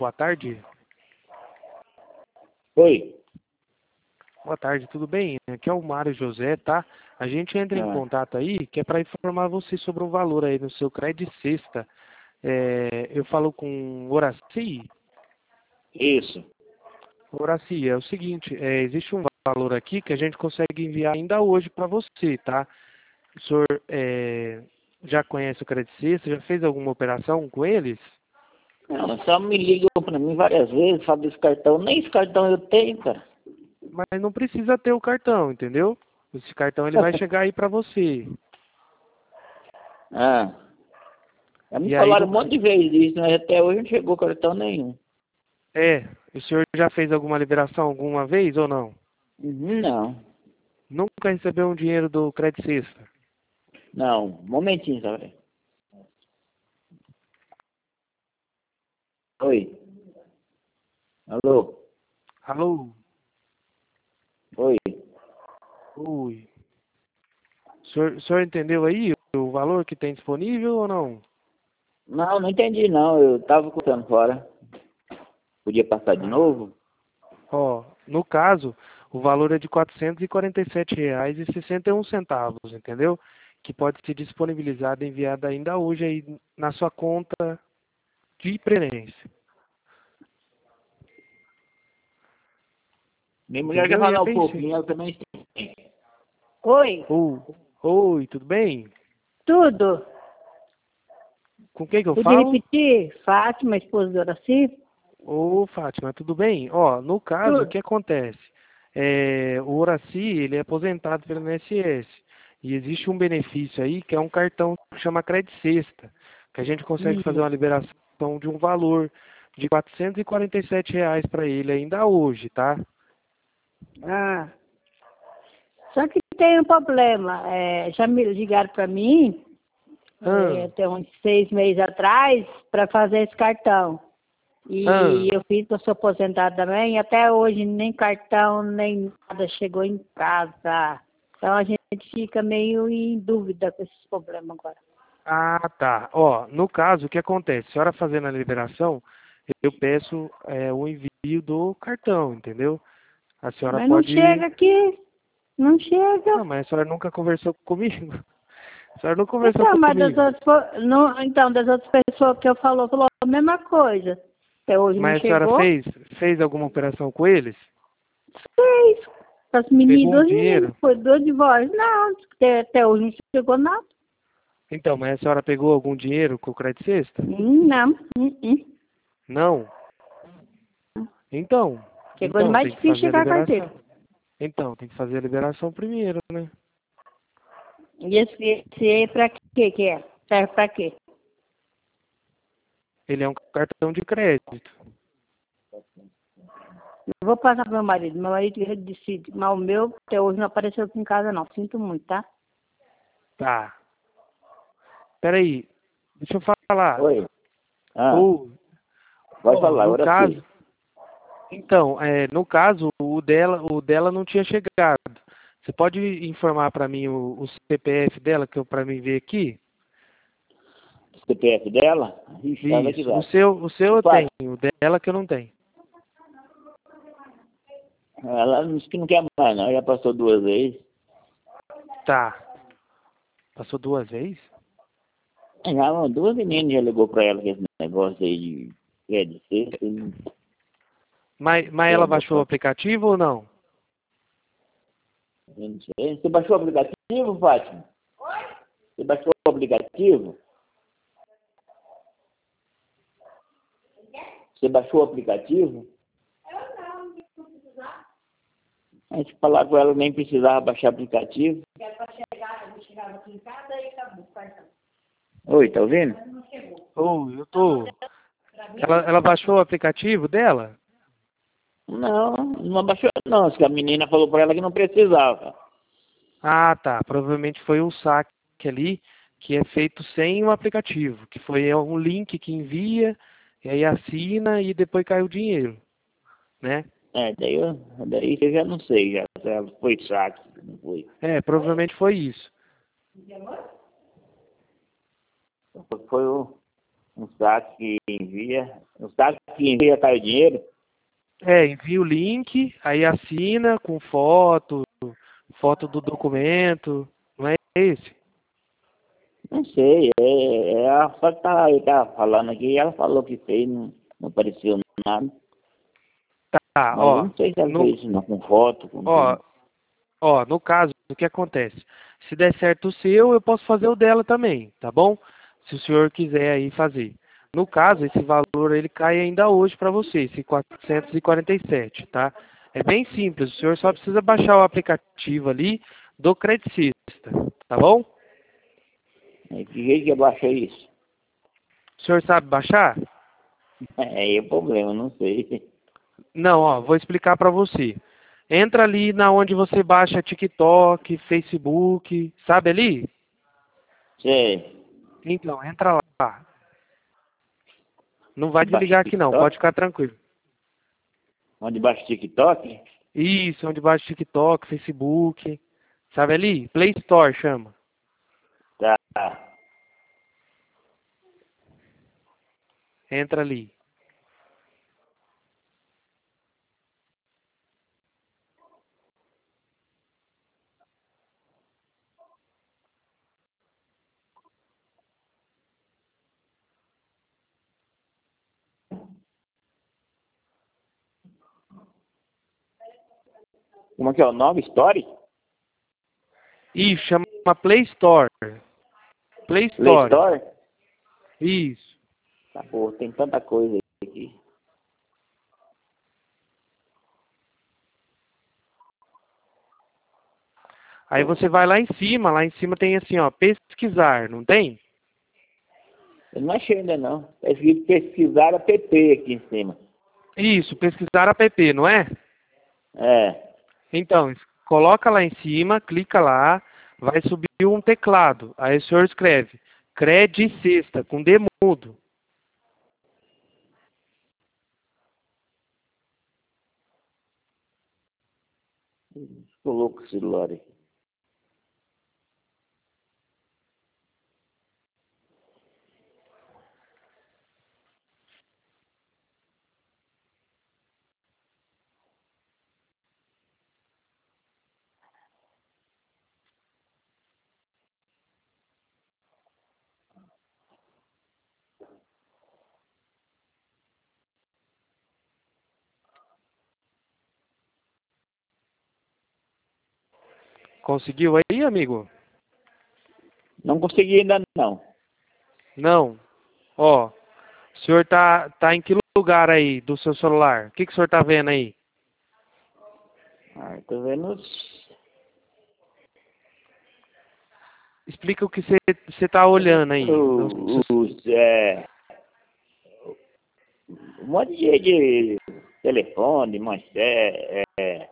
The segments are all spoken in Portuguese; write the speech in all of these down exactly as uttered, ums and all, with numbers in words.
boa tarde. Oi. Boa tarde, tudo bem? Aqui é o Mário José, tá? A gente entra em Ah. contato aí, que é para informar você sobre o valor aí no seu crédito sexta. É, eu falo com o Horaci. Isso. Horaci, é o seguinte, é, existe um valor aqui que a gente consegue enviar ainda hoje para você, tá? O senhor é, já conhece o crédito sexta? Já fez alguma operação com eles? Não, só me ligou pra mim várias vezes, fala desse cartão. Nem esse cartão eu tenho, cara. Mas não precisa ter o cartão, entendeu? Esse cartão ele vai chegar aí para você. Ah. Já me E aí, falaram no, um monte de vezes disso, mas até hoje não chegou cartão nenhum. é, o senhor já fez alguma liberação alguma vez ou não? Uhum, não. Nunca recebeu um dinheiro do crédito sexta? Não. Um momentinho, sabe? Oi. Alô? Alô? Oi. Oi. O senhor, o senhor entendeu aí o valor que tem disponível ou não? Não, não entendi não. Eu tava contando fora. Podia passar de Ah. novo? Ó, no caso, o valor é de quatrocentos e quarenta e sete reais e sessenta e um centavos, entendeu? Que pode ser disponibilizado e enviado ainda hoje aí na sua conta de preferência. Minha mulher já Entendeu? E falou um aí, se... pouquinho, ela também tem. Oi, Ou, oi, tudo bem? tudo? Com quem que eu Podia falo? repetir? Fátima, esposa de Horaci? Ô, Fátima, tudo bem? Ó, no caso, o Tudo. que acontece? É, o Horaci, ele é aposentado pelo I N S S. E existe um benefício aí, que é um cartão que chama Crédito Sexta, que a gente consegue fazer Hum. uma liberação de um valor de quatrocentos e quarenta e sete reais para ele ainda hoje, tá? Ah. Só que tem um problema. É, já me ligaram para mim, é, Ah, até uns seis meses atrás, para fazer esse cartão. E ah, eu fiz, que eu sou aposentada também, e até hoje nem cartão, nem nada chegou em casa. Então a gente fica meio em dúvida com esses problemas agora. ah, tá. Ó, no caso, o que acontece? A senhora fazendo a liberação, eu peço é, o envio do cartão, entendeu? A senhora Mas não pode. chega aqui, não chega. Não, mas a senhora nunca conversou comigo. A senhora não conversou Então, mas das comigo. outras, po- não, então, das outras pessoas que eu falou, falou a mesma coisa. Até hoje não Mas a senhora chegou. fez, fez alguma operação com eles? Fez. As meninas, Pegou um duas meninas, dinheiro? foi duas de voz. Não, até, até hoje não chegou nada. Então, mas a senhora pegou algum dinheiro com o crédito sexta? Hum, Não, hum, hum. Não? Então, Chegou de então mais tem que difícil fazer a chegar a carteira. liberação. Então, tem que fazer a liberação primeiro, né? E esse, esse aí pra quê que é? Serve pra quê? Ele é um cartão de crédito. Eu vou passar pro meu marido. Meu marido que decide. Mas o meu até hoje não apareceu aqui em casa, não. Sinto muito, tá? Tá. Peraí, deixa eu falar. Oi. Ah, Ou, pode ó, falar, no agora sim. caso, então, é, no caso, o dela, o dela não tinha chegado. Você pode informar para mim o, o C P F dela, que eu para mim ver aqui? C P F dela? Ixi, ela vai que Isso. O vai. seu, o seu eu tenho, Fácil. o dela que eu não tenho. Ela disse que não quer mais, não. Já passou duas vezes. Tá. Passou duas vezes? Já, duas meninas já ligou pra ela que esse negócio aí de crédito sexta, não Mas, mas quer ela baixou o botar. aplicativo ou não? Eu não sei. Você baixou o aplicativo, Fátima? Você baixou o aplicativo? Você baixou o aplicativo? Aí se falar com ela, nem precisava baixar o aplicativo. Oi, tá ouvindo? Oh, eu tô. Ela, ela baixou o aplicativo dela? Não, não baixou não. Se a menina falou pra ela que não precisava. Ah, tá. Provavelmente foi o saque ali, que é feito sem o aplicativo, que foi um link que envia, e aí assina e depois cai o dinheiro, né? É, daí eu, daí eu já não sei, já, se ela foi saque, não foi. É, provavelmente foi isso. Foi o Um saque que envia. Um saque que envia cai o dinheiro? É, envia o link, aí assina com foto, foto do documento, não é esse? Não sei, é, é a só que tá, eu tava falando aqui, ela falou que fez, não, não apareceu nada. Tá, Mas eu ó, não sei se ela no, fez isso não, com foto, com ó, tudo. ó, no caso, o que acontece? Se der certo o seu, eu posso fazer o dela também, tá bom? Se o senhor quiser aí fazer. No caso, esse valor ele cai ainda hoje para você, esse quatrocentos e quarenta e sete, tá? É bem simples, o senhor só precisa baixar o aplicativo ali do Credicista, tá bom? É, que jeito que eu baixei isso? O senhor sabe baixar? É, aí é o problema, não sei. Não, ó, vou explicar para você. Entra ali na onde você baixa TikTok, Facebook, sabe ali? Sei. Então, entra lá. Não vai Baixa desligar aqui não, TikTok? pode ficar tranquilo. Onde baixa TikTok? Isso, onde baixa TikTok, Facebook, sabe ali? Play Store chama. Tá. Entra ali. Como é que é o nome? Story? Isso, chama Play Store. Play Play Store. Store? Isso. Tá, pô, tem tanta coisa aqui. Aí você vai lá em cima, lá em cima tem assim, ó, pesquisar, não tem? Eu não achei ainda não. Tá escrito pesquisar app aqui em cima. Isso, pesquisar app, não é? É. Então, es- coloca lá em cima, clica lá, vai subir um teclado. Aí o senhor escreve Credicista, com D mudo. Coloca o celular aí. Conseguiu aí, amigo? Não consegui ainda não. Não. Ó, o senhor tá, tá em que lugar aí do seu celular? O que, que o senhor tá vendo aí? Ah, tô vendo os... Explica o que você você tá olhando aí. No- os, os é, um monte de, de telefone, manchete, é,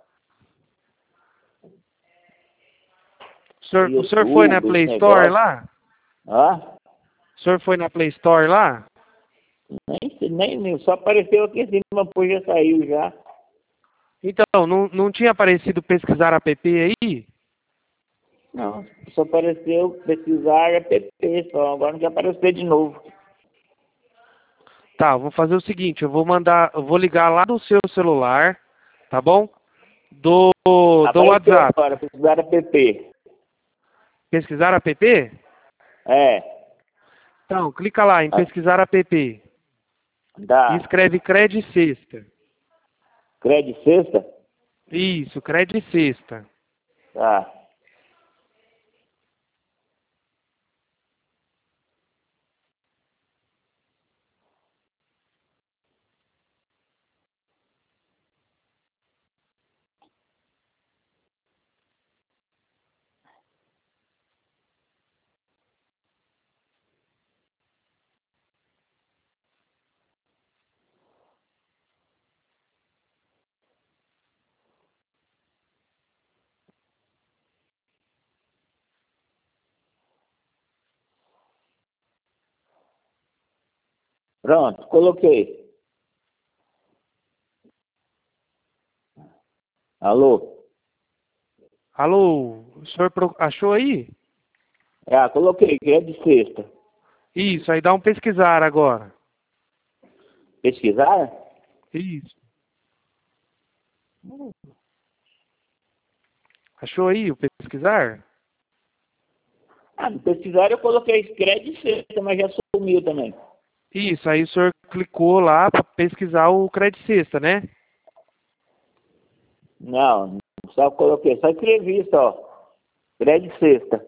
o senhor, o senhor foi na YouTube, esse Play Store negócio. lá? Ah, O senhor foi na Play Store lá? nem, sei- nem, nem só apareceu aqui em cima, pois já saiu já. Então, não, não tinha aparecido pesquisar app aí? Não, só apareceu pesquisar app, só agora não quer aparecer de novo. Tá, eu vou fazer o seguinte, eu vou mandar, eu vou ligar lá do seu celular, tá bom? Do, do Apareceu WhatsApp. agora, pesquisar app. Pesquisar app? É, Então, clica lá em ah, pesquisar app e dá. escreve Credicesta. Crédito sexta? Isso, Credicesta. Tá. Pronto, coloquei. Alô? Alô, o senhor pro- achou aí? Ah, coloquei, crédito sexta. Isso, aí dá um pesquisar agora. Pesquisar? Isso. Achou aí o pesquisar? Ah, no pesquisar eu coloquei crédito e cesta, mas já sumiu também. Isso, aí o senhor clicou lá para pesquisar o Crédito Sexta, né? Não, só coloquei, só escrevi só. Crédito e cesta.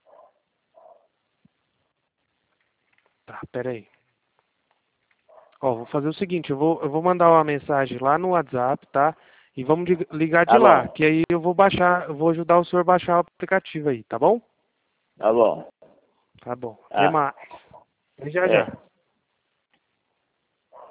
Tá, peraí. Ó, vou fazer o seguinte, eu vou, eu vou mandar uma mensagem lá no WhatsApp, tá? E vamos de- ligar de Tá lá, bom, que aí eu vou baixar, eu vou ajudar o senhor a baixar o aplicativo aí, tá bom? tá bom. Tá bom. Até Ah, mais. Até já é. já.